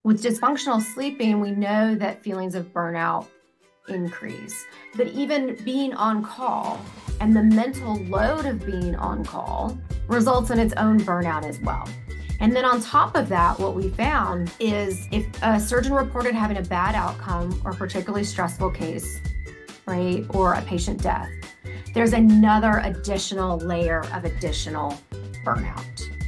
With dysfunctional sleeping, we know that feelings of burnout increase. But even being on call and the mental load of being on call results in its own burnout as well. And then on top of that, what we found is if a surgeon reported having a bad outcome or particularly stressful case, right, or a patient death, there's another additional layer of additional burnout.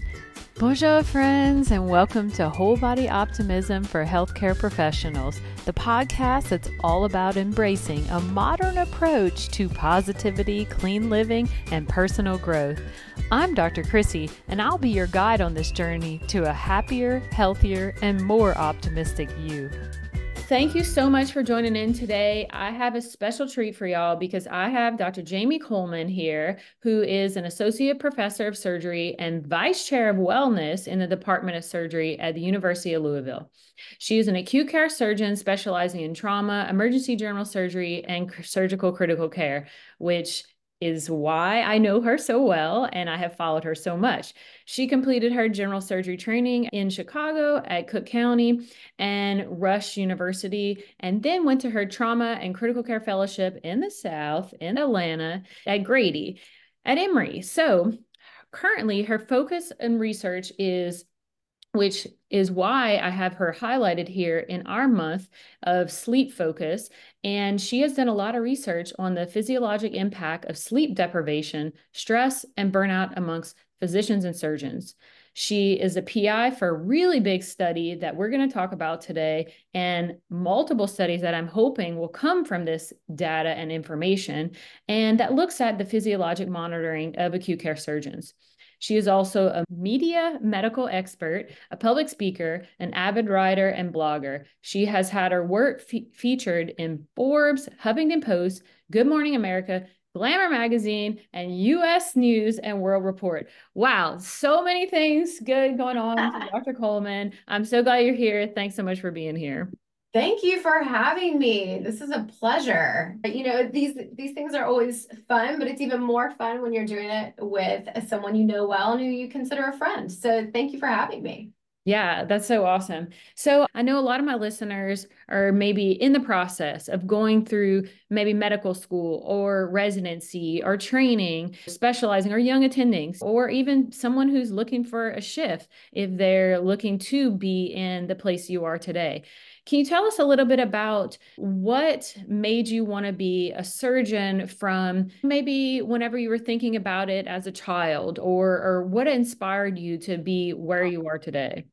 Bonjour, friends, and welcome to Whole Body Optimism for Healthcare Professionals, the podcast that's all about embracing a modern approach to positivity, clean living, and personal growth. I'm Dr. Chrissy, and I'll be your guide on this journey to a happier, healthier, and more optimistic you. Thank you so much for joining in today. I have a special treat for y'all because I have Dr. Jamie Coleman here, who is an associate professor of surgery and vice chair of wellness in the Department of Surgery at the University of Louisville. She is an acute care surgeon specializing in trauma, emergency general surgery, and surgical critical care, which is why I know her so well and I have followed her so much. She completed her general surgery training in Chicago at Cook County and Rush University, and then went to her trauma and critical care fellowship in the South in Atlanta at Grady at Emory. So currently her focus and research is, which is why I have her highlighted here in our month of sleep focus. And she has done a lot of research on the physiologic impact of sleep deprivation, stress, and burnout amongst physicians and surgeons. She is a PI for a really big study that we're going to talk about today, and multiple studies that I'm hoping will come from this data and information, and that looks at the physiologic monitoring of acute care surgeons. She is also a media medical expert, a public speaker, an avid writer, and blogger. She has had her work featured in Forbes, Huffington Post, Good Morning America, Glamour Magazine, and U.S. News and World Report. Wow, so many things good going on for Dr. Coleman. I'm so glad you're here. Thanks so much for being here. Thank you for having me. This is a pleasure. These things are always fun, but it's even more fun when you're doing it with someone you know well and who you consider a friend. So thank you for having me. Yeah, that's so awesome. So I know a lot of my listeners are maybe in the process of going through maybe medical school or residency or training, specializing or young attendings, or even someone who's looking for a shift if they're looking to be in the place you are today. Can you tell us a little bit about what made you want to be a surgeon from maybe whenever you were thinking about it as a child, or what inspired you to be where you are today?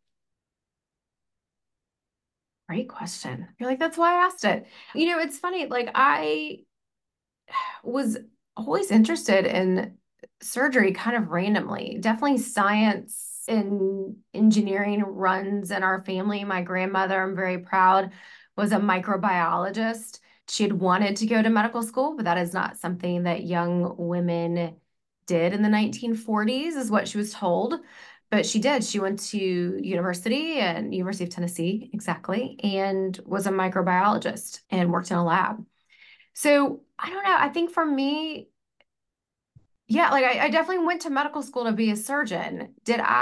Great question. You're like, that's why I asked it. It's funny, like I was always interested in surgery kind of randomly. Definitely science and engineering runs in our family. My grandmother, I'm very proud, was a microbiologist. She had wanted to go to medical school, but that is not something that young women did in the 1940s, is what she was told. But she did. She went to university and University of Tennessee, exactly, and was a microbiologist and worked in a lab. So I don't know. I think for me, yeah, like I definitely went to medical school to be a surgeon.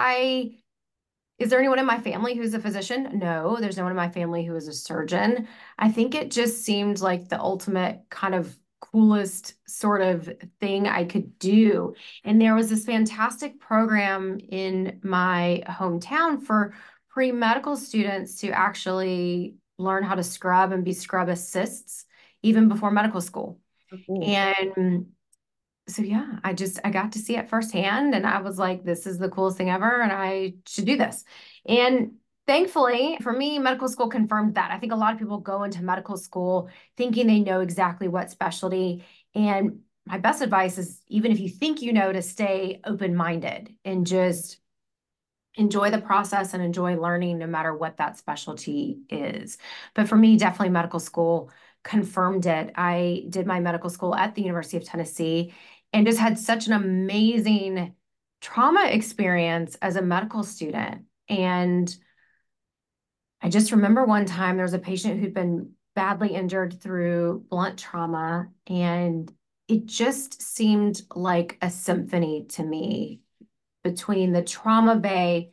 Is there anyone in my family who's a physician? No, there's no one in my family who is a surgeon. I think it just seemed like the ultimate kind of coolest sort of thing I could do. And there was this fantastic program in my hometown for pre-medical students to actually learn how to scrub and be scrub assists even before medical school. Cool. And so yeah, I got to see it firsthand and I was like, this is the coolest thing ever and I should do this. And thankfully for me, medical school confirmed that. I think a lot of people go into medical school thinking they know exactly what specialty. And my best advice is, even if you think you know, to stay open-minded and just enjoy the process and enjoy learning no matter what that specialty is. But for me, definitely medical school confirmed it. I did my medical school at the University of Tennessee and just had such an amazing trauma experience as a medical student. And I just remember one time there was a patient who'd been badly injured through blunt trauma, and it just seemed like a symphony to me between the trauma bay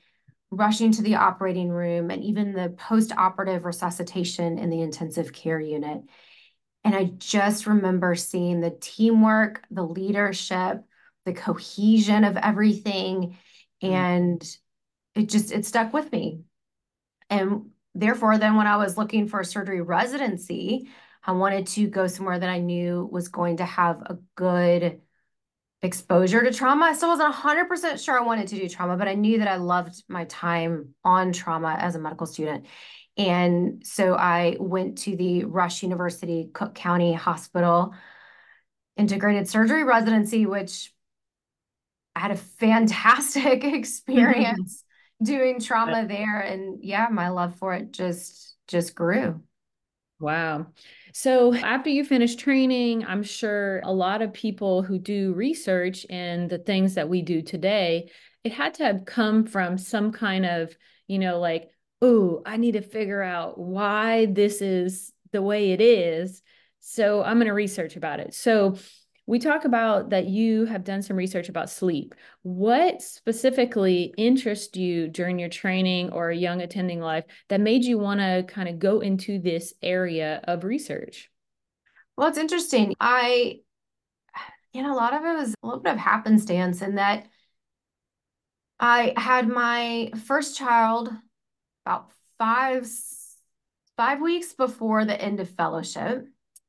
rushing to the operating room and even the post-operative resuscitation in the intensive care unit. And I just remember seeing the teamwork, the leadership, the cohesion of everything. Mm. And it stuck with me. And therefore, then when I was looking for a surgery residency, I wanted to go somewhere that I knew was going to have a good exposure to trauma. I still wasn't 100% sure I wanted to do trauma, but I knew that I loved my time on trauma as a medical student. And so I went to the Rush University Cook County Hospital integrated surgery residency, which I had a fantastic experience doing trauma there. And yeah, my love for it just grew. Wow. So after you finish training, I'm sure a lot of people who do research in the things that we do today, it had to have come from some kind of, like, oh, I need to figure out why this is the way it is. So I'm going to research about it. So we talk about that you have done some research about sleep. What specifically interests you during your training or a young attending life that made you want to kind of go into this area of research? Well, it's interesting. A lot of it was a little bit of happenstance in that I had my first child about 5 weeks before the end of fellowship.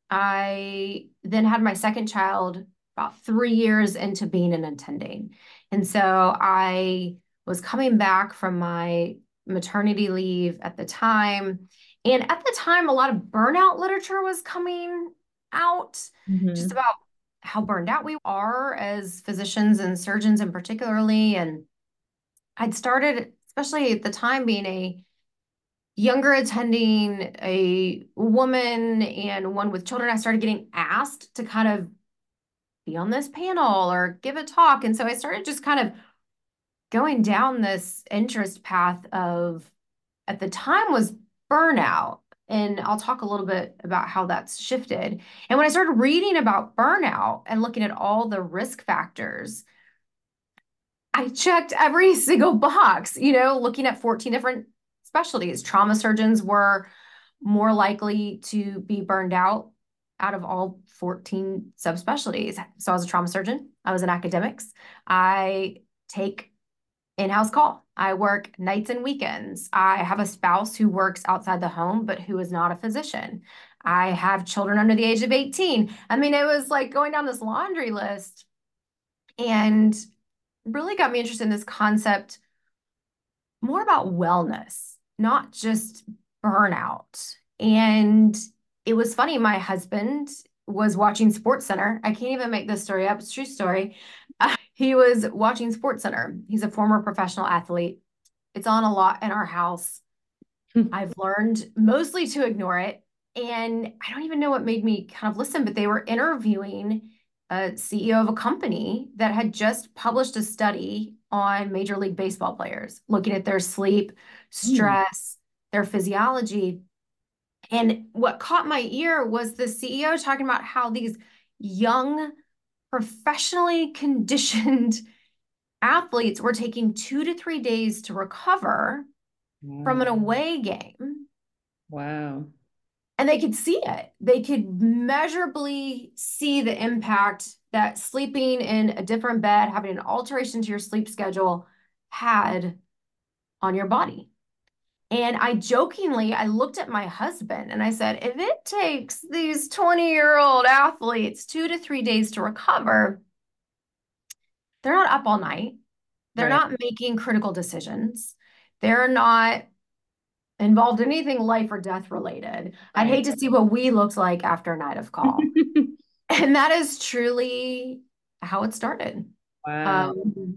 I then had my second child about 3 years into being an attending. And so I was coming back from my maternity leave at the time. And at the time, a lot of burnout literature was coming out just Mhm. about how burned out we are as physicians and surgeons in particularly. And I'd started, especially at the time, being a younger attending, a woman and one with children. I started getting asked to kind of be on this panel or give a talk. And so I started just kind of going down this interest path of, at the time, was burnout. And I'll talk a little bit about how that's shifted. And when I started reading about burnout and looking at all the risk factors, I checked every single box, looking at 14 different specialties. Trauma surgeons were more likely to be burned out of all 14 subspecialties. So I was a trauma surgeon. I was in academics. I take in-house call. I work nights and weekends. I have a spouse who works outside the home, but who is not a physician. I have children under the age of 18. I mean, it was like going down this laundry list and really got me interested in this concept more about wellness, not just burnout. And it was funny, my husband was watching Sports Center. I can't even make this story up. It's a true story. He was watching Sports Center. He's a former professional athlete. It's on a lot in our house. I've learned mostly to ignore it. And I don't even know what made me kind of listen, but they were interviewing a CEO of a company that had just published a study on Major League Baseball players, looking at their sleep, Mm. stress, their physiology. And what caught my ear was the CEO talking about how these young, professionally conditioned athletes were taking 2 to 3 days to recover from an Wow. away game. Wow. And they could see it. They could measurably see the impact that sleeping in a different bed, having an alteration to your sleep schedule had on your body. And I looked at my husband and I said, if it takes these 20-year-old athletes 2 to 3 days to recover, they're not up all night. They're Right. not making critical decisions. They're not involved in anything life or death related. I'd Right. hate to see what we looked like after a night of call. And that is truly how it started. Wow.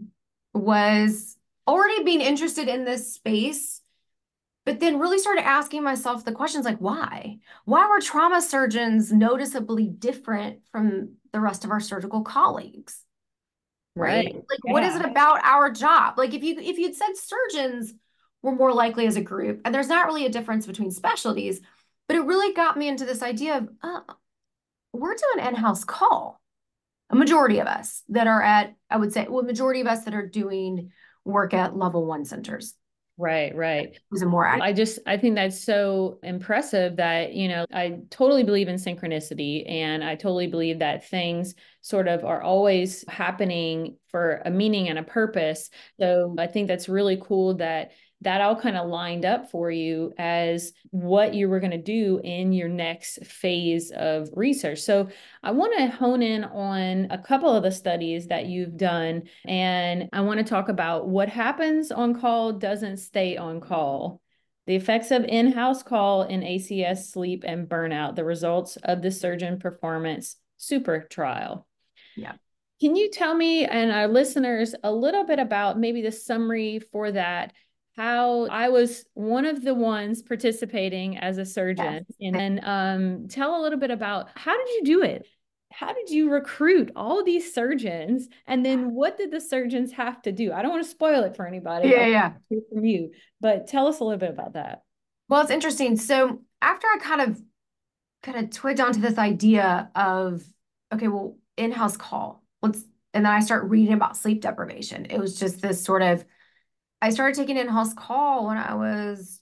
Was already being interested in this space, but then really started asking myself the questions like, why? Why were trauma surgeons noticeably different from the rest of our surgical colleagues? Right. Right? Like, what is Yeah. it about our job? Like, if you'd said surgeons were more likely as a group, and there's not really a difference between specialties, but it really got me into this idea of we're doing in-house call. A majority of us that are at, I would say, well, majority of us that are doing work at level one centers. Right, right. It was a more accurate. I think that's so impressive that, I totally believe in synchronicity, and I totally believe that things sort of are always happening for a meaning and a purpose. So I think that's really cool that that all kind of lined up for you as what you were going to do in your next phase of research. So I want to hone in on a couple of the studies that you've done, and I want to talk about what happens on call doesn't stay on call. The effects of in-house call in ACS sleep and burnout, the results of the surgeon performance super trial. Yeah. Can you tell me and our listeners a little bit about maybe the summary for that? How I was one of the ones participating as a Yes. surgeon, and then tell a little bit about how did you do it? How did you recruit all these surgeons? And then what did the surgeons have to do? I don't want to spoil it for anybody. I Yeah, want yeah. to hear from you, but tell us a little bit about that. Well, it's interesting. So after I kind of twigged onto this idea of, okay, well, in-house call. And then I start reading about sleep deprivation. It was just this sort of, I started taking in-house call when I was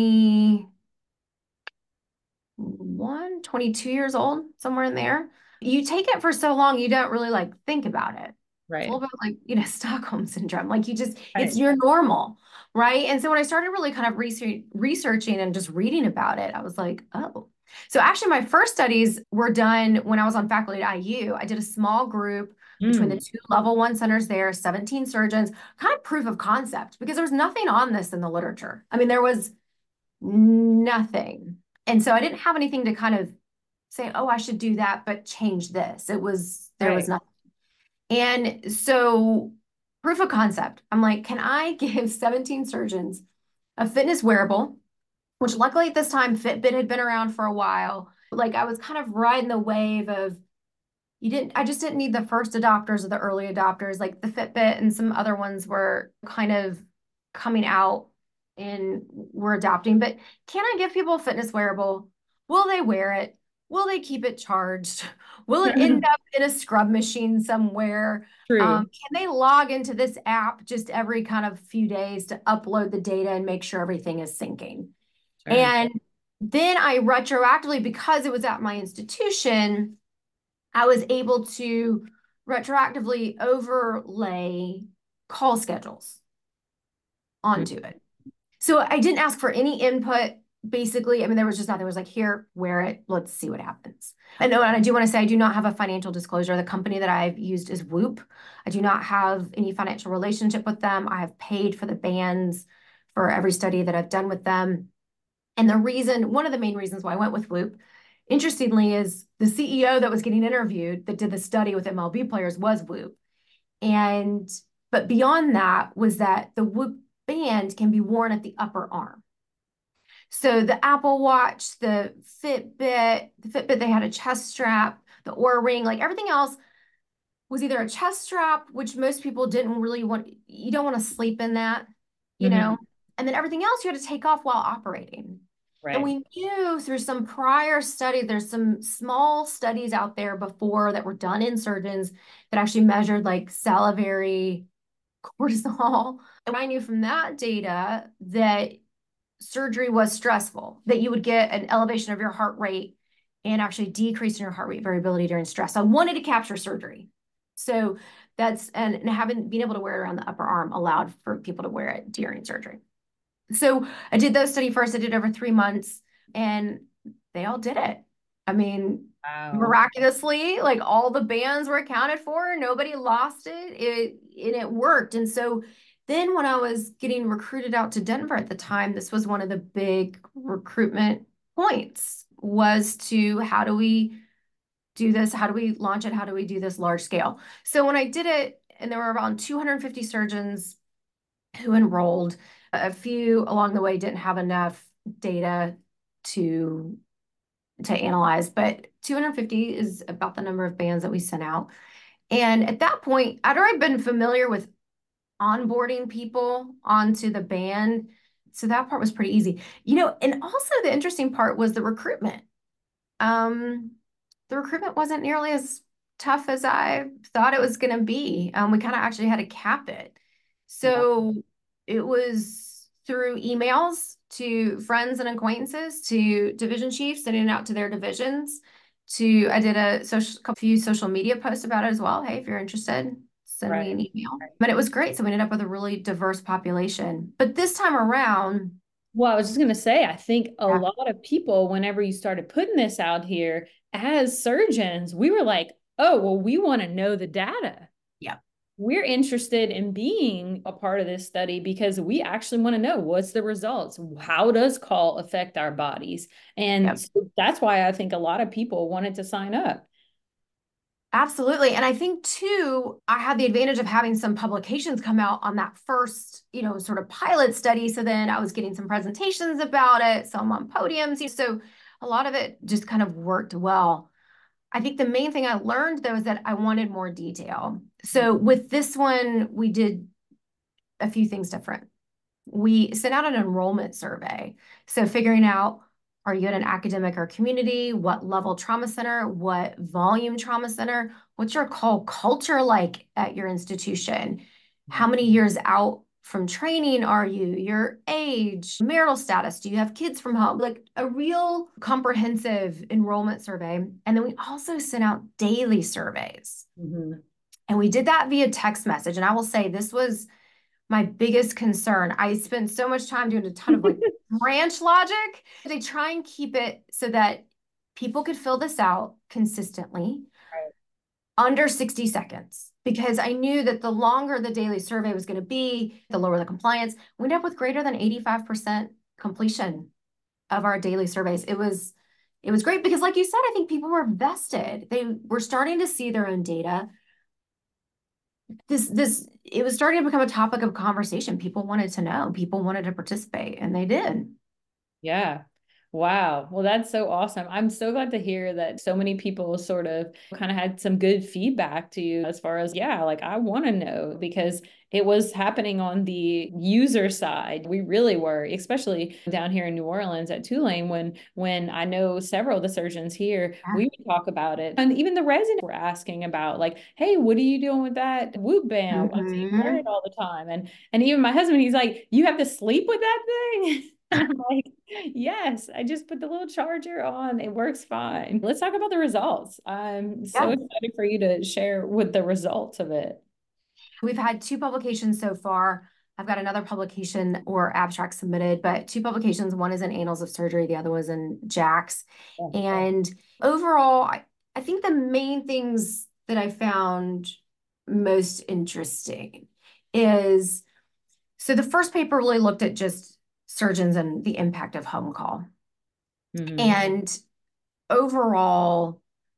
21, 22 years old, somewhere in there. You take it for so long, you don't really like think about it. It's a Right. little bit like, Stockholm syndrome. Like it's Right. your normal, right? And so when I started really kind of researching and just reading about it, I was like, oh. So actually, my first studies were done when I was on faculty at IU. I did a small group between the Mm, two level one centers there, 17 surgeons, kind of proof of concept, because there was nothing on this in the literature. I mean, there was nothing. And so I didn't have anything to kind of say, oh, I should do that, but change this. There was right. nothing. And so, proof of concept, I'm like, can I give 17 surgeons a fitness wearable, which luckily at this time, Fitbit had been around for a while. Like I was kind of riding the wave of, I just didn't need the first adopters or the early adopters. Like the Fitbit and some other ones were kind of coming out and we're adopting. But can I give people a fitness wearable? Will they wear it? Will they keep it charged? Will it end up in a scrub machine somewhere? True. Can they log into this app just every kind of few days to upload the data and make sure everything is syncing? Sure. And then I retroactively, because it was at my institution, I was able to retroactively overlay call schedules onto it. So I didn't ask for any input. Basically, I mean, there was just nothing. It was like, here, wear it. Let's see what happens. And I do want to say, I do not have a financial disclosure. The company that I've used is Whoop. I do not have any financial relationship with them. I have paid for the bands for every study that I've done with them. And one of the main reasons why I went with Whoop, interestingly, is the CEO that was getting interviewed that did the study with MLB players was Whoop. And but beyond that was that the Whoop band can be worn at the upper arm. So the Apple Watch, the Fitbit, they had a chest strap, the Oura Ring, like everything else was either a chest strap, which most people didn't really want. You don't want to sleep in that, you Hmm. know, and then everything else you had to take off while operating. And Right. we knew through some prior study, there's some small studies out there before that were done in surgeons that actually measured like salivary cortisol. And I knew from that data that surgery was stressful, that you would get an elevation of your heart rate and actually decrease in your heart rate variability during stress. I wanted to capture surgery. So and having been able to wear it around the upper arm allowed for people to wear it during surgery. So I did those study first. I did over 3 months and they all did it. I mean, Wow. miraculously, like all the bands were accounted for. Nobody lost it worked. And so then when I was getting recruited out to Denver at the time, this was one of the big recruitment points was to how do we do this? How do we launch it? How do we do this large scale? So when I did it, and there were around 250 surgeons who enrolled. A few along the way didn't have enough data to analyze, but 250 is about the number of bands that we sent out. And at that point, I'd already been familiar with onboarding people onto the band. So that part was pretty easy. And also the interesting part was the recruitment. Um, the recruitment wasn't nearly as tough as I thought it was going to be. We kind of actually had to cap it. Wow. So it was through emails to friends and acquaintances, to division chiefs, sending it out to their divisions. I did a few social media posts about it as well. Hey, if you're interested, send me Right. an email. But it was great. So we ended up with a really diverse population. But this time around, Well, I was just going to say, I think a yeah, lot of people, whenever you started putting this out here as surgeons, we were like, oh, well, we want to know the data. yeah, We're interested in being a part of this study because we actually want to know what's the results. How does call affect our bodies? yeah. And so that's why I think a lot of people wanted to sign up. Absolutely. And I think too, I had the advantage of having some publications come out on that first, sort of pilot study. So then I was getting some presentations about it, some on podiums. So a lot of it just kind of worked well. I think the main thing I learned though is that I wanted more detail. So with this one, we did a few things different. We sent out an enrollment survey. So figuring out, are you at an academic or community? What level trauma center? What volume trauma center? What's your call culture like at your institution? How many years out from training are you? Your age, marital status? Do you have kids from home? Like a real comprehensive enrollment survey. And then we also sent out daily surveys. Mm-hmm. And we did that via text message. And I will say this was my biggest concern. I spent so much time doing a ton of like branch logic. They try and keep it so that people could fill this out consistently under 60 seconds because I knew that the longer the daily survey was going to be, the lower the compliance. We ended up with greater than 85% completion of our daily surveys. It was great because like you said, I think people were vested. They were starting to see their own data. It was starting to become a topic of conversation. People wanted to know, people wanted to participate, and they did. Yeah. Wow. Well, that's so awesome. I'm so glad to hear that so many people sort of kind of had some good feedback to you as far as, yeah, like I want to know because it was happening on the user side. We really were, especially down here in New Orleans at Tulane, when I know several of the surgeons here, we would talk about it. And even the residents were asking about like, hey, what are you doing with that Whoop band? I see you wear it Mhm. all the time. And even my husband, he's like, you have to sleep with that thing? And I'm like, yes, I just put the little charger on. It works fine. Let's talk about the results. I'm so Yeah. excited for you to share with the results of it. We've had two publications so far. I've got another publication or abstract submitted, but two publications. One is in Annals of Surgery, the other was in JACS. Yeah. And overall, I think the main things that I found most interesting is so the first paper really looked at just surgeons and the impact of home call. Hmm. And overall,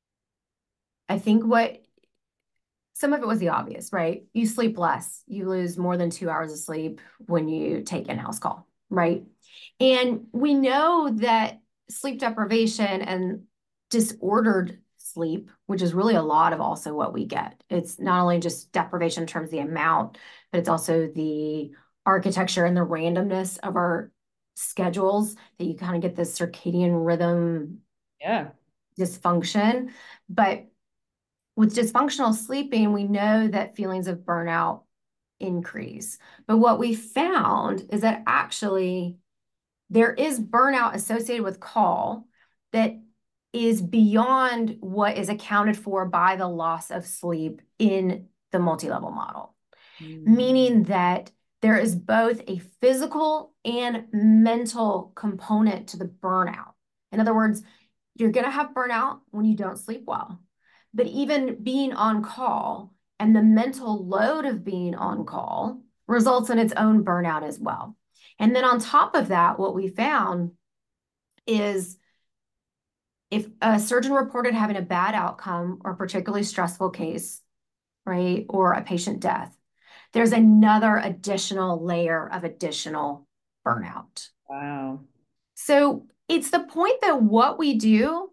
I think what some of it was the obvious, right? You sleep less. You lose more than 2 hours of sleep when you take in-house call, right? And we know that sleep deprivation and disordered sleep, which is really a lot of also what we get. It's not only just deprivation in terms of the amount, but it's also the architecture and the randomness of our schedules that you kind of get this circadian rhythm Yeah. dysfunction. But with dysfunctional sleeping, we know that feelings of burnout increase. But what we found is that actually there is burnout associated with call that is beyond what is accounted for by the loss of sleep in the multi-level model, Mm. meaning that there is both a physical and mental component to the burnout. In other words, you're going to have burnout when you don't sleep well. But even being on call and the mental load of being on call results in its own burnout as well. And then on top of that, what we found is if a surgeon reported having a bad outcome or particularly stressful case, right, or a patient death, there's another additional layer of additional burnout. Wow. So it's the point that what we do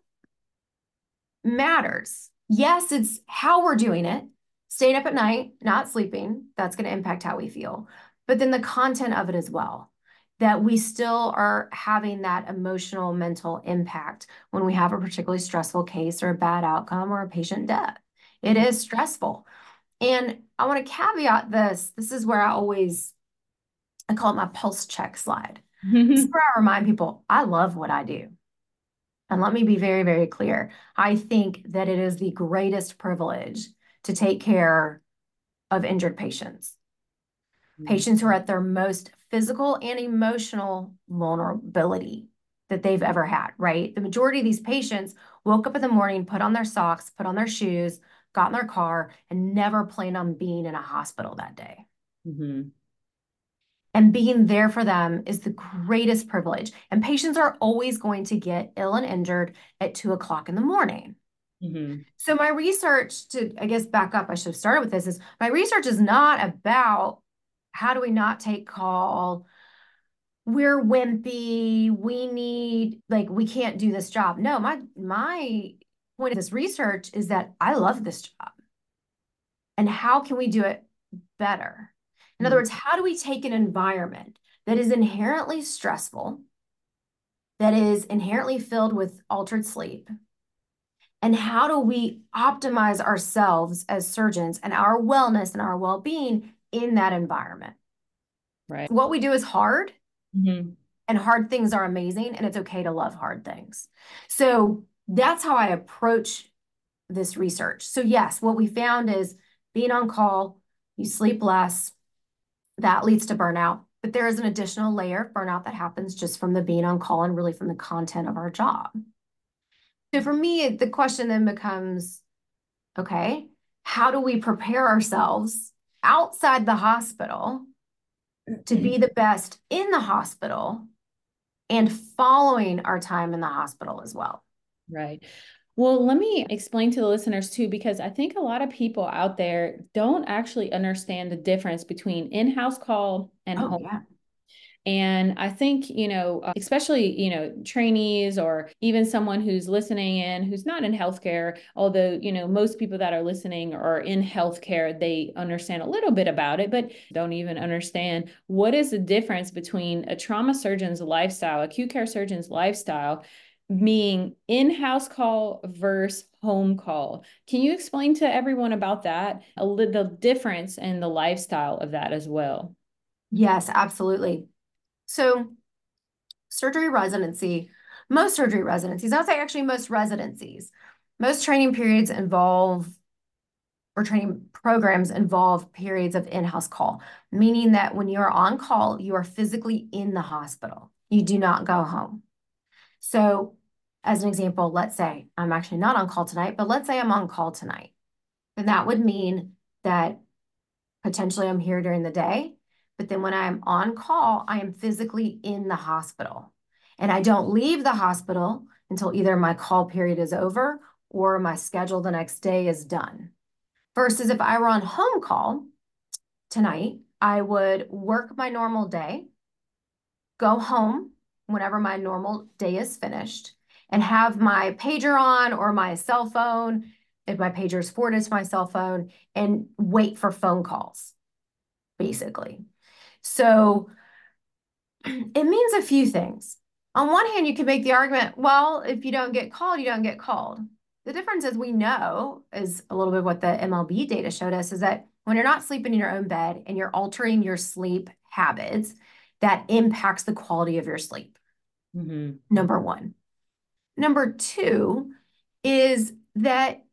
matters. Yes, it's how we're doing it. Staying up at night, not sleeping, that's going to impact how we feel. But then the content of it as well, that we still are having that emotional, mental impact when we have a particularly stressful case or a bad outcome or a patient death. It Mhm. is stressful. And I want to caveat this. This is where I always I call it my pulse check slide. This is where I remind people I love what I do. And let me be very, very clear. I think that it is the greatest privilege to take care of injured patients, patients who are at their most physical and emotional vulnerability that they've ever had, right? The majority of these patients woke up in the morning, put on their socks, put on their shoes, got in their car, and never planned on being in a hospital that day. Mm-hmm. And being there for them is the greatest privilege. And patients are always going to get ill and injured at 2 o'clock in the morning. Mm-hmm. So my research to, I guess, back up, I should have started with this, is my research is not about how do we not take call, we're wimpy, we need, like, we can't do this job. No, my point of this research is that I love this job. And how can we do it better? In other words, how do we take an environment that is inherently stressful, that is inherently filled with altered sleep, and how do we optimize ourselves as surgeons and our wellness and our well-being in that environment? Right. What we do is hard, Mm-hmm. and hard things are amazing, and it's okay to love hard things. So that's how I approach this research. So yes, what we found is being on call, you sleep less, that leads to burnout. But there is an additional layer of burnout that happens just from the being on call and really from the content of our job. So for me, the question then becomes, okay, how do we prepare ourselves outside the hospital to be the best in the hospital and following our time in the hospital as well? Right. Well, let me explain to the listeners too, because I think a lot of people out there don't actually understand the difference between in-house call and Oh, home. yeah. And I think, especially, trainees or even someone who's listening in who's not in healthcare, although, most people that are listening are in healthcare, they understand a little bit about it, but don't even understand what is the difference between a trauma surgeon's lifestyle, acute care surgeon's lifestyle, being in-house call versus home call. Can you explain to everyone about that, the difference in the lifestyle of that as well? Yes, absolutely. So surgery residency, most surgery residencies, I would say actually most residencies, most training periods involve, or training programs involve periods of in-house call, meaning that when you're on call, you are physically in the hospital. You do not go home. So as an example, let's say I'm actually not on call tonight, but let's say I'm on call tonight. Then that would mean that potentially I'm here during the day, but then when I'm on call, I am physically in the hospital. And I don't leave the hospital until either my call period is over or my schedule the next day is done. Versus if I were on home call tonight, I would work my normal day, go home whenever my normal day is finished, and have my pager on or my cell phone, if my pager is forwarded to my cell phone, and wait for phone calls, basically. So it means a few things. On one hand, you can make the argument, well, if you don't get called, you don't get called. The difference, as we know, is a little bit what the MLB data showed us, is that when you're not sleeping in your own bed and you're altering your sleep habits, that impacts the quality of your sleep. Mm-hmm. Number one. Number two is that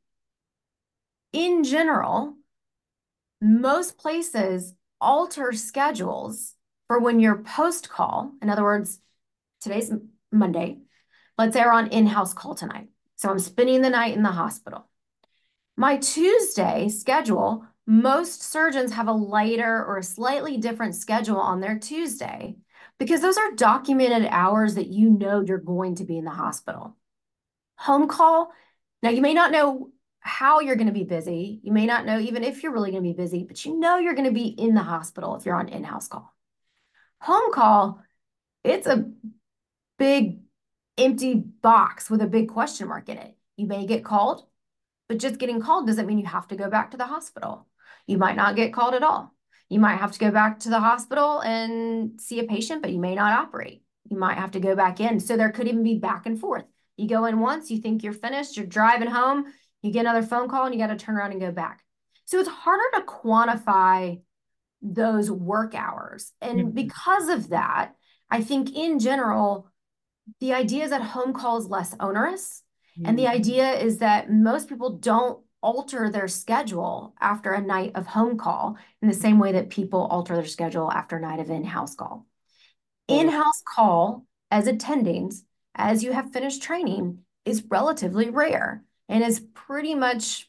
in general, most places alter schedules for when you're post call. In other words, today's Monday. Let's say we're on in-house call tonight. So I'm spending the night in the hospital. My Tuesday schedule, most surgeons have a lighter or a slightly different schedule on their Tuesday because those are documented hours that you know you're going to be in the hospital. Home call, now you may not know how you're going to be busy. You may not know even if you're really going to be busy, but you know you're going to be in the hospital if you're on in-house call. Home call, it's a big empty box with a big question mark in it. You may get called, but just getting called doesn't mean you have to go back to the hospital. You might not get called at all. You might have to go back to the hospital and see a patient, but you may not operate. You might have to go back in. So there could even be back and forth. You go in once, you think you're finished, you're driving home, you get another phone call and you got to turn around and go back. So it's harder to quantify those work hours. And Mhm. because of that, I think in general, the idea is that home call is less onerous. And the idea is that most people don't alter their schedule after a night of home call in the same way that people alter their schedule after a night of in-house call. Totally. In-house call as attendings, as you have finished training, is relatively rare and is pretty much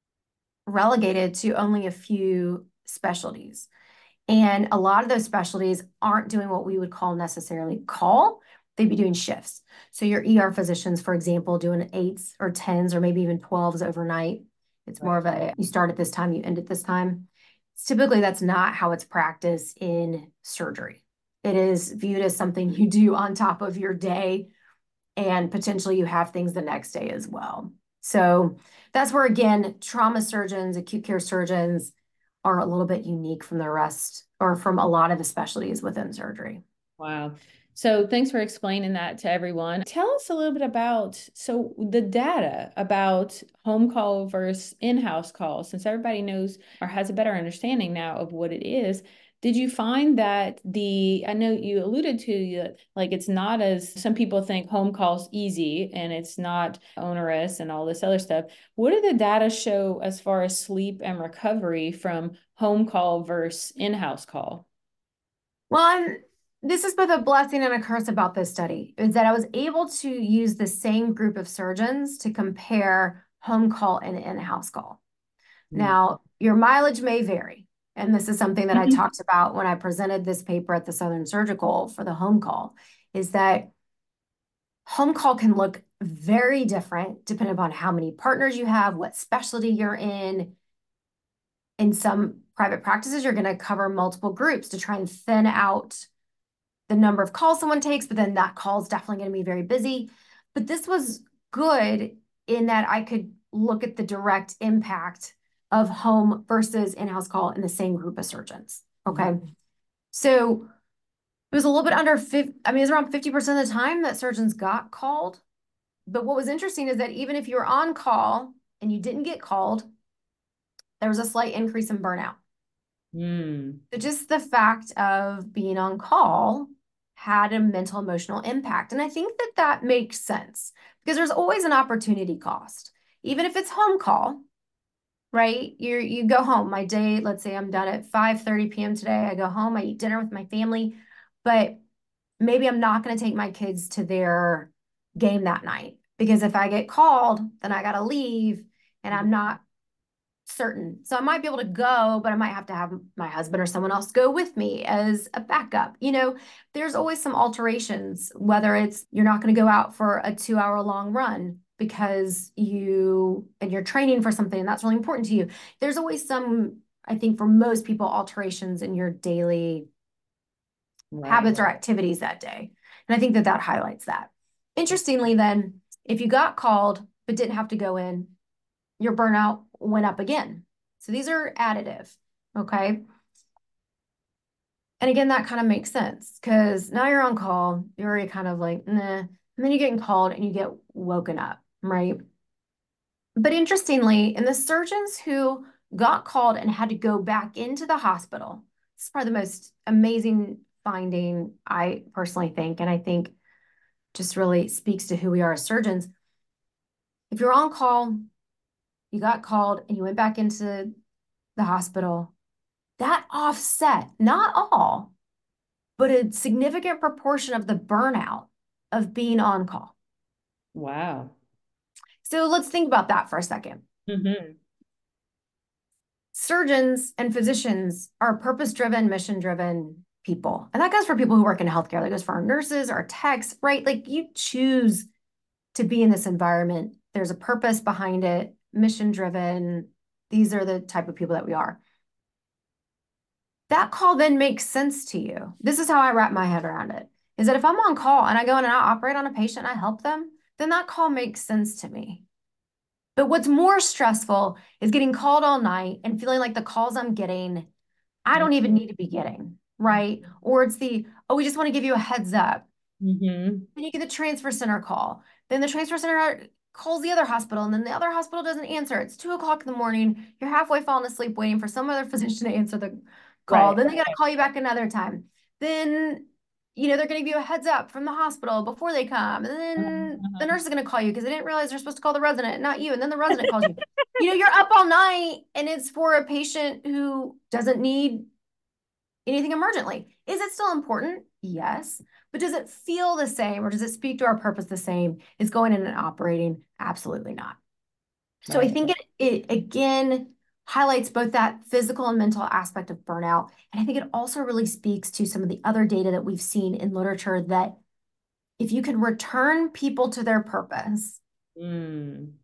relegated to only a few specialties. And a lot of those specialties aren't doing what we would call necessarily call. They'd be doing shifts. So your ER physicians, for example, doing eights or tens or maybe even 12s overnight. It's more Right. of a, you start at this time, you end at this time. Typically, that's not how it's practiced in surgery. It is viewed as something you do on top of your day, and potentially you have things the next day as well. So that's where, again, trauma surgeons, acute care surgeons are a little bit unique from the rest or from a lot of the specialties within surgery. Wow. So thanks for explaining that to everyone. Tell us a little bit about the data about home call versus in-house call, since everybody knows or has a better understanding now of what it is. Did you find that I know you alluded to like it's not as some people think home call's easy and it's not onerous and all this other stuff. What did the data show as far as sleep and recovery from home call versus in-house call? Well, this is both a blessing and a curse about this study, is that I was able to use the same group of surgeons to compare home call and in-house call. Now, your mileage may vary. And this is something that I talked about when I presented this paper at the Southern Surgical for the home call, is that home call can look very different depending upon how many partners you have, what specialty you're in. In some private practices, you're going to cover multiple groups to try and thin out the number of calls someone takes, but then that call is definitely going to be very busy. But this was good in that I could look at the direct impact of home versus in-house call in the same group of surgeons. Okay. So it was a little bit under 50, I mean, it was around 50% of the time that surgeons got called. But what was interesting is that even if you were on call and you didn't get called, there was a slight increase in burnout. Mm. So just the fact of being on call had a mental emotional impact. And I think that that makes sense because there's always an opportunity cost. Even if it's home call, right? You go home. My day, let's say I'm done at 5:30 p.m. today. I go home, I eat dinner with my family, but maybe I'm not going to take my kids to their game that night because if I get called, then I got to leave and I'm not certain. So I might be able to go, but I might have to have my husband or someone else go with me as a backup. There's always some alterations, whether it's you're not going to go out for a 2 hour long run because you're training for something and that's really important to you. There's always some, I think for most people, alterations in your daily Right. habits or activities that day. And I think that that highlights that. Interestingly, then, if you got called but didn't have to go in, your burnout went up again. So these are additive, okay? And again, that kind of makes sense because now you're on call, you're already kind of like, nah, and then you're getting called and you get woken up, right? But interestingly, in the surgeons who got called and had to go back into the hospital, this is probably the most amazing finding, I personally think, and I think just really speaks to who we are as surgeons. If you're on call, you got called and you went back into the hospital, that offset, not all, but a significant proportion of the burnout of being on call. Wow. So let's think about that for a second. Hmm. Surgeons and physicians are purpose-driven, mission-driven people. And that goes for people who work in healthcare. That goes for our nurses, our techs, right? Like you choose to be in this environment. There's a purpose behind it, mission-driven. These are the type of people that we are. That call then makes sense to you. This is how I wrap my head around it, is that if I'm on call and I go in and I operate on a patient and I help them, then that call makes sense to me. But what's more stressful is getting called all night and feeling like the calls I'm getting, I don't even need to be getting, right? Or it's oh, we just want to give you a heads up. Mm-hmm. Then you get the transfer center call. Then the transfer center calls the other hospital, and then the other hospital doesn't answer. It's 2 o'clock in the morning. You're halfway falling asleep waiting for some other physician to answer call. Right. Then they got to call you back another time. Then, they're going to give you a heads up from the hospital before they come. And then the Uh-huh. nurse is going to call you because they didn't realize they're supposed to call the resident, not you. And then the resident calls you. You're up all night and it's for a patient who doesn't need anything emergently. Is it still important? Yes. But does it feel the same or does it speak to our purpose the same as going in and operating? Absolutely not. So I Right. think it again highlights both that physical and mental aspect of burnout. And I think it also really speaks to some of the other data that we've seen in literature that if you can return people to their purpose, Mm.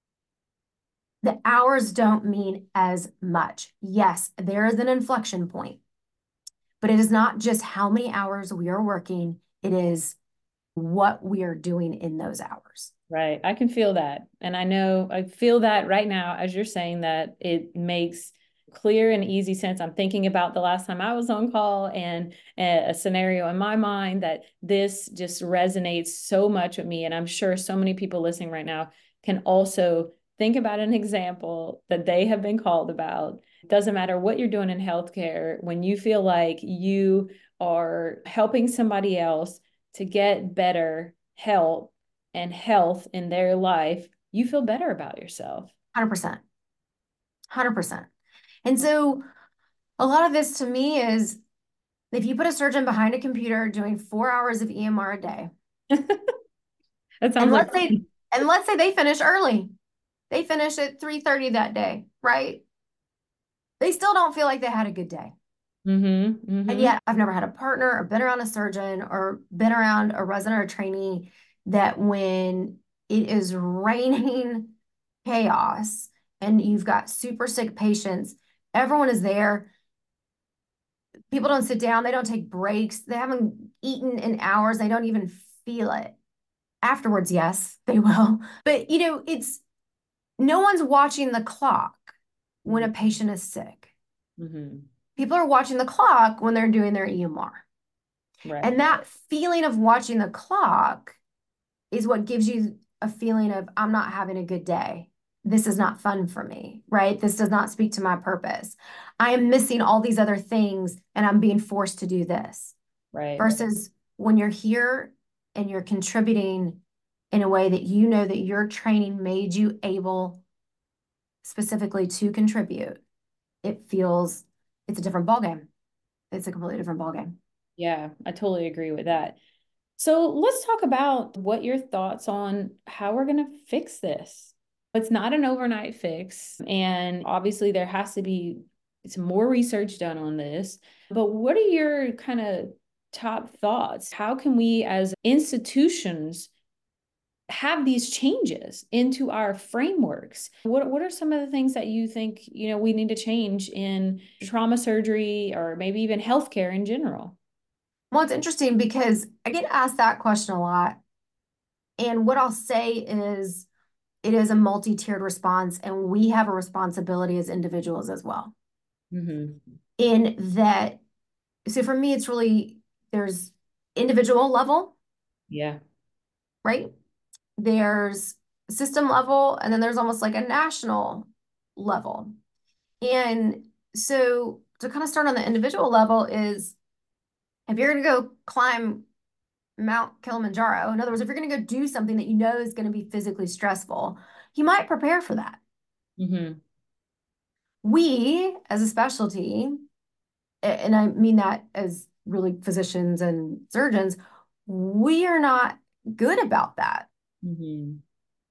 the hours don't mean as much. Yes, there is an inflection point, but it is not just how many hours we are working, it is what we are doing in those hours. Right. I can feel that. And I know I feel that right now as you're saying that it makes clear and easy sense. I'm thinking about the last time I was on call and a scenario in my mind that this just resonates so much with me. And I'm sure so many people listening right now can also think about an example that they have been called about. It doesn't matter what you're doing in healthcare, when you feel like you are helping somebody else to get better help and health in their life, you feel better about yourself. 100%. 100%. And so a lot of this to me is if you put a surgeon behind a computer doing 4 hours of EMR a day, That and sounds like, let's say they finish early, they finish at 3:30 that day, right? They still don't feel like they had a good day. And mm-hmm. yet I've never had a partner or been around a surgeon or been around a resident or trainee that when it is raining chaos and you've got super sick patients, everyone is there. People don't sit down, they don't take breaks, they haven't eaten in hours, they don't even feel it. Afterwards, yes, they will. But it's no one's watching the clock when a patient is sick. Mm-hmm. People are watching the clock when they're doing their EMR. Right. And that feeling of watching the clock is what gives you a feeling of, I'm not having a good day. This is not fun for me, right? This does not speak to my purpose. I am missing all these other things and I'm being forced to do this. Right. Versus when you're here and you're contributing in a way that you know that your training made you able specifically to contribute, it's a different ballgame. It's a completely different ballgame. Yeah, I totally agree with that. So let's talk about what your thoughts on how we're going to fix this. It's not an overnight fix. And obviously, there has to be some more research done on this. But what are your kind of top thoughts? How can we, as institutions, have these changes into our frameworks? What are some of the things that you think, we need to change in trauma surgery or maybe even healthcare in general? Well, it's interesting because I get asked that question a lot. And what I'll say is it is a multi-tiered response, and we have a responsibility as individuals as well. Mm-hmm. In that, so for me, it's really there's individual level, Yeah. right? There's system level, and then there's almost like a national level. And so to kind of start on the individual level is if you're going to go climb Mount Kilimanjaro, in other words, if you're going to go do something that you know is going to be physically stressful, you might prepare for that. Mm-hmm. We, as a specialty, and I mean that as really physicians and surgeons, we are not good about that. Mm-hmm.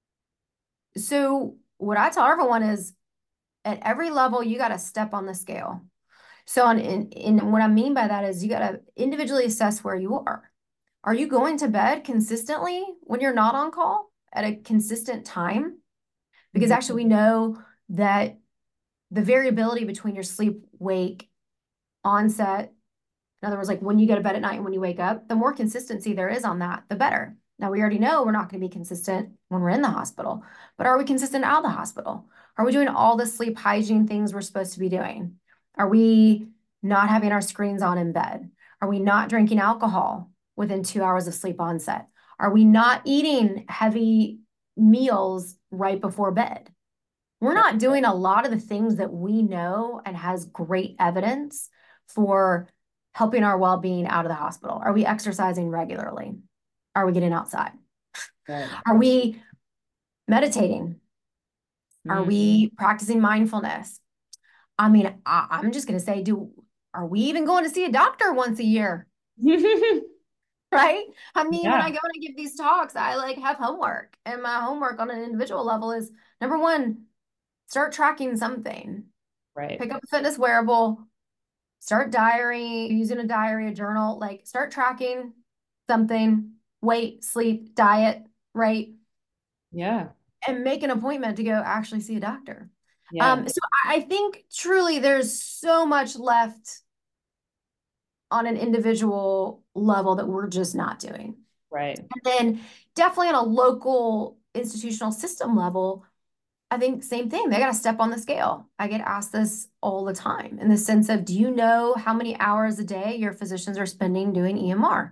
So, what I tell everyone is at every level, you got to step on the scale. So, in what I mean by that is you got to individually assess where you are. Are you going to bed consistently when you're not on call at a consistent time? Because Mm-hmm. actually, we know that the variability between your sleep wake onset, in other words, like when you go to bed at night and when you wake up, the more consistency there is on that, the better. Now, we already know we're not going to be consistent when we're in the hospital, but are we consistent out of the hospital? Are we doing all the sleep hygiene things we're supposed to be doing? Are we not having our screens on in bed? Are we not drinking alcohol within 2 hours of sleep onset? Are we not eating heavy meals right before bed? We're Right. not doing a lot of the things that we know and has great evidence for helping our well-being out of the hospital? Are we exercising regularly? Are we getting outside? Right. Are we meditating? Are Mm. we practicing mindfulness? I mean, I'm just going to say, are we even going to see a doctor once a year? Right? I mean, when I Yeah. go and I give these talks, I like have homework, and my homework on an individual level is number one, start tracking something. Right. Pick up a fitness wearable, start diary, using a diary, a journal, like start tracking something, weight, sleep, diet, right? Yeah. And make an appointment to go actually see a doctor. Yeah. So I think truly there's so much left on an individual level that we're just not doing. Right. And then definitely on a local institutional system level, I think same thing. They got to step on the scale. I get asked this all the time in the sense of, do you know how many hours a day your physicians are spending doing EMR?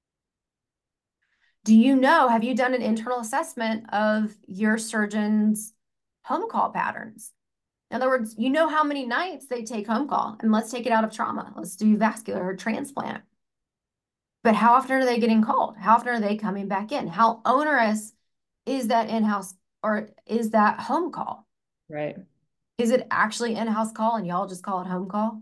Do you know, have you done an internal assessment of your surgeon's home call patterns? In other words, you know how many nights they take home call, and let's take it out of trauma. Let's do vascular or transplant. But how often are they getting called? How often are they coming back in? How onerous is that in-house or is that home call? Right. Is it actually in-house call and y'all just call it home call?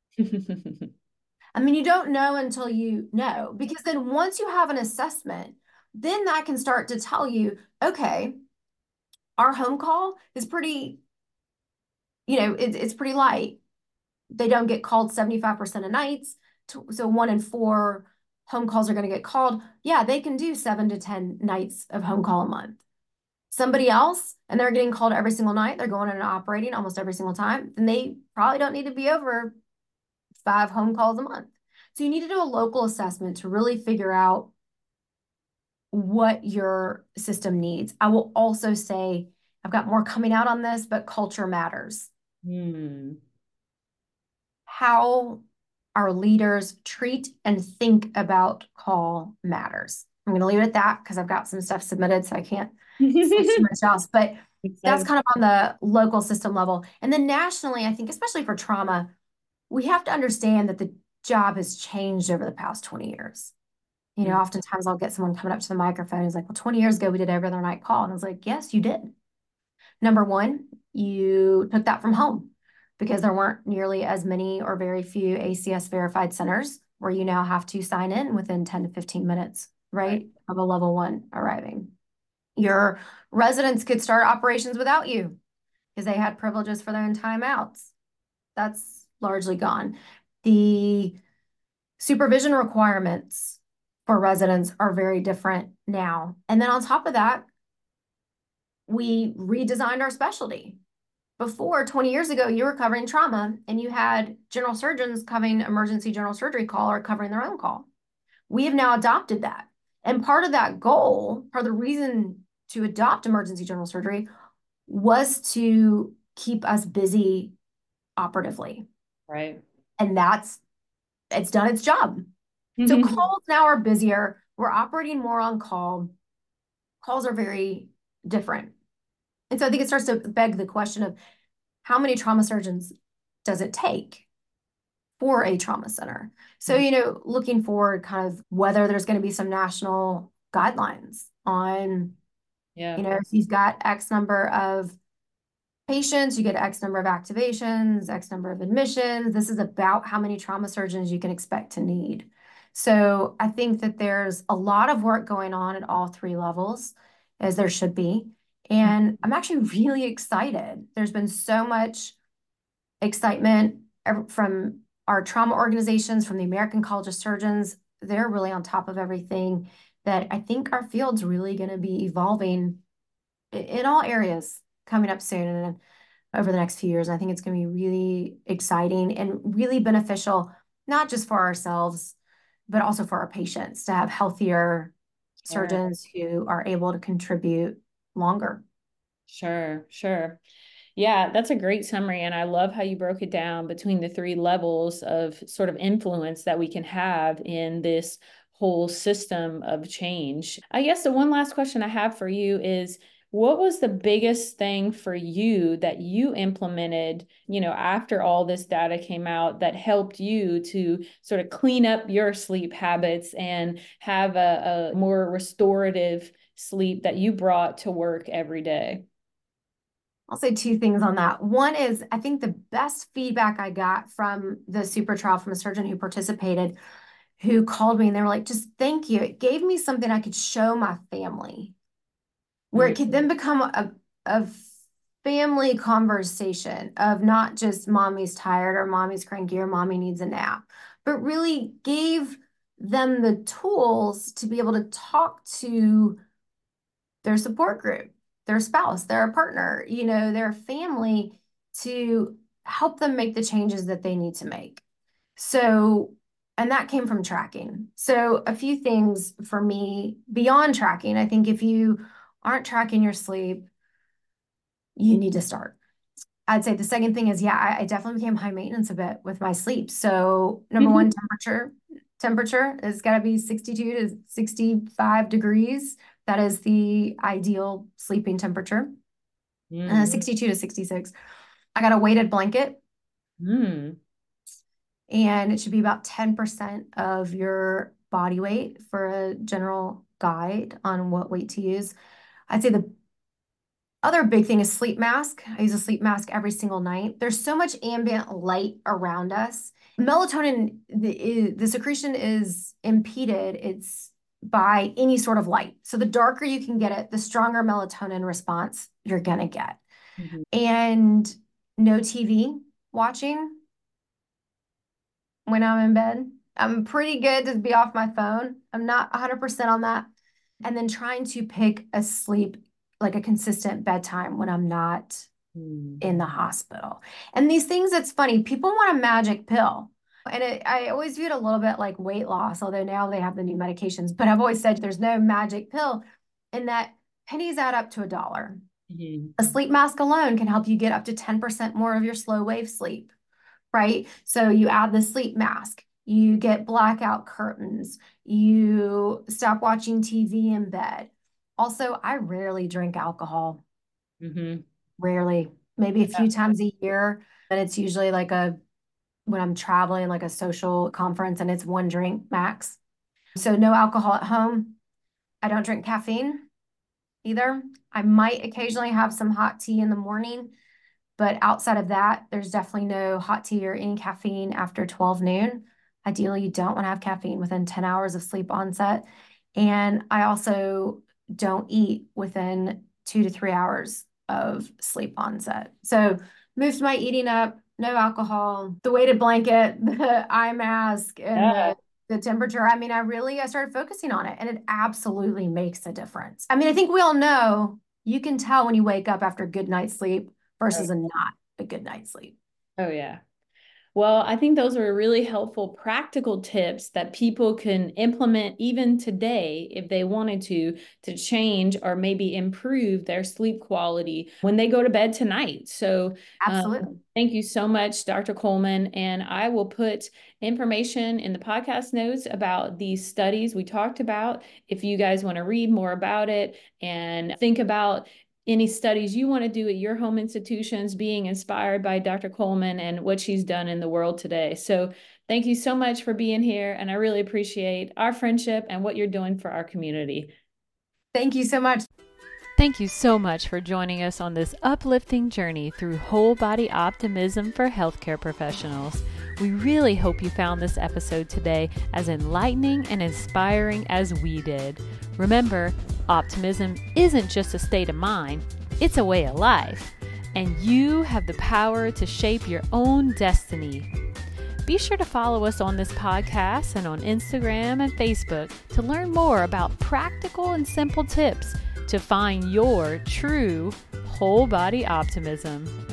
I mean, you don't know until you know, because then once you have an assessment, then that can start to tell you, okay, our home call is pretty, it's pretty light. They don't get called 75% of nights. So 1 in 4 home calls are going to get called. Yeah, they can do 7 to 10 nights of home call a month. Somebody else, and they're getting called every single night, they're going in and operating almost every single time, then they probably don't need to be over 5 home calls a month. So you need to do a local assessment to really figure out what your system needs. I will also say, I've got more coming out on this, but culture matters. Hmm. How our leaders treat and think about call matters. I'm going to leave it at that because I've got some stuff submitted, so I can't say too much else. But that's Exciting. kind of on the local system level. And then nationally, I think, especially for trauma, we have to understand that the job has changed over the past 20 years. Mm. Oftentimes I'll get someone coming up to the microphone and is like, well, 20 years ago, we did every other night call. And I was like, yes, you did. Number one, you took that from home because there weren't nearly as many or very few ACS verified centers where you now have to sign in within 10 to 15 minutes, Right. right, of a level one arriving. Your residents could start operations without you because they had privileges for their own timeouts. That's largely gone. The supervision requirements for residents are very different now. And then on top of that, we redesigned our specialty. Before 20 years ago, you were covering trauma and you had general surgeons covering emergency general surgery call or covering their own call. We have now adopted that. And part of that goal, part of the reason to adopt emergency general surgery was to keep us busy operatively. Right. And it's done its job. So calls now are busier. We're operating more on call. Calls are very different. And so I think it starts to beg the question of how many trauma surgeons does it take for a trauma center? So, looking forward, kind of whether there's going to be some national guidelines on, Yeah. if you've got X number of patients, you get X number of activations, X number of admissions. This is about how many trauma surgeons you can expect to need. So I think that there's a lot of work going on at all 3 levels, as there should be. And I'm actually really excited. There's been so much excitement from our trauma organizations, from the American College of Surgeons. They're really on top of everything that I think our field's really going to be evolving in all areas coming up soon and over the next few years. I think it's going to be really exciting and really beneficial, not just for ourselves, but also for our patients to have healthier Sure. surgeons who are able to contribute longer. Sure. Sure. Yeah, that's a great summary. And I love how you broke it down between the 3 levels of sort of influence that we can have in this whole system of change. I guess the one last question I have for you is what was the biggest thing for you that you implemented, after all this data came out that helped you to sort of clean up your sleep habits and have a more restorative sleep that you brought to work every day? I'll say two things on that. One is I think the best feedback I got from the super trial from a surgeon who participated, who called me and they were like, just thank you. It gave me something I could show my family where it could then become a family conversation of not just mommy's tired or mommy's cranky or mommy needs a nap, but really gave them the tools to be able to talk to their support group, their spouse, their partner, their family, to help them make the changes that they need to make. So, and that came from tracking. So a few things for me beyond tracking, I think if you aren't tracking your sleep, you need to start. I'd say the second thing is, yeah, I definitely became high maintenance a bit with my sleep. So number one, temperature has got to be 62 to 65 degrees. That is the ideal sleeping temperature. 62 to 66. I got a weighted blanket. And it should be about 10% of your body weight for a general guide on what weight to use. I'd say the other big thing is sleep mask. I use a sleep mask every single night. There's so much ambient light around us. Melatonin, the secretion is impeded. It's by any sort of light. So the darker you can get it, the stronger melatonin response you're going to get. And no TV watching when I'm in bed. I'm pretty good to be off my phone. I'm not 100% on that. And then trying to pick a sleep, like a consistent bedtime when I'm not in the hospital. And these things, it's funny, people want a magic pill. And I always view it a little bit like weight loss, although now they have the new medications. But I've always said there's no magic pill, in that pennies add up to $1. A sleep mask alone can help you get up to 10% more of your slow wave sleep, right? So you add the sleep mask, you get blackout curtains, you stop watching TV in bed. Also, I rarely drink alcohol. Rarely, maybe a few times a year. And it's usually like when I'm traveling, like a social conference, and it's one drink max. So no alcohol at home. I don't drink caffeine either. I might occasionally have some hot tea in the morning, but outside of that, there's definitely no hot tea or any caffeine after 12 noon. Ideally, you don't want to have caffeine within 10 hours of sleep onset. And I also don't eat within 2 to 3 hours of sleep onset. So moved my eating up, no alcohol, the weighted blanket, the eye mask, and the temperature. I mean, I started focusing on it, and it absolutely makes a difference. I mean, I think we all know you can tell when you wake up after a good night's sleep versus a not a good night's sleep. Oh, yeah. Well, I think those are really helpful practical tips that people can implement even today if they wanted to change or maybe improve their sleep quality when they go to bed tonight. So absolutely. Thank you so much, Dr. Coleman. And I will put information in the podcast notes about these studies we talked about if you guys want to read more about it and think about any studies you want to do at your home institutions, being inspired by Dr. Coleman and what she's done in the world today. So thank you so much for being here. And I really appreciate our friendship and what you're doing for our community. Thank you so much. Thank you so much for joining us on this uplifting journey through whole body optimism for healthcare professionals. We really hope you found this episode today as enlightening and inspiring as we did. Remember, optimism isn't just a state of mind, it's a way of life. And you have the power to shape your own destiny. Be sure to follow us on this podcast and on Instagram and Facebook to learn more about practical and simple tips to find your true whole body optimism.